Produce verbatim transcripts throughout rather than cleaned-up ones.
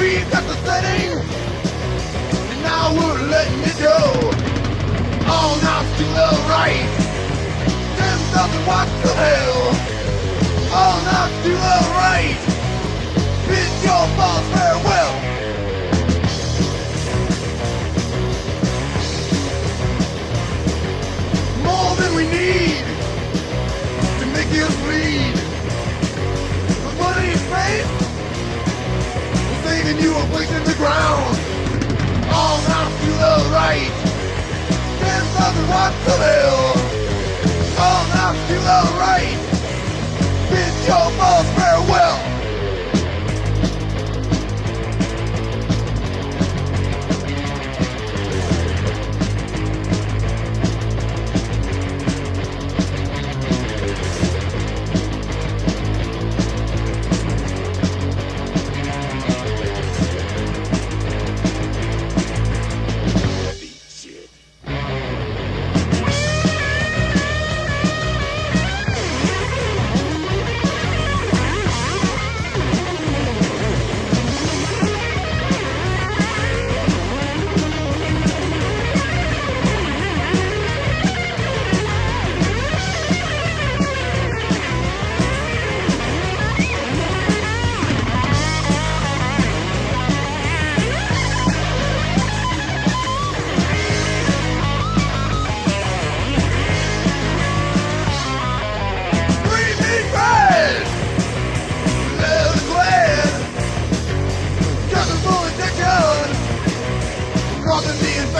we've got the setting, and now we're letting it go. All knobs to the right, ten thousand watts to hell. All knobs to the right, bid your boss farewell. More than we need to make us bleed. With money and faith, we're saving you a place in the ground. All knobs to the right, ten thousand watts of hell. All knobs to the right, bid your boss farewell.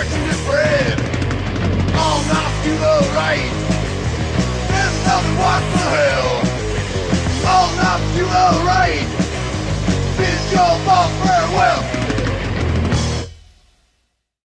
All knobs to the right, ten thousand watts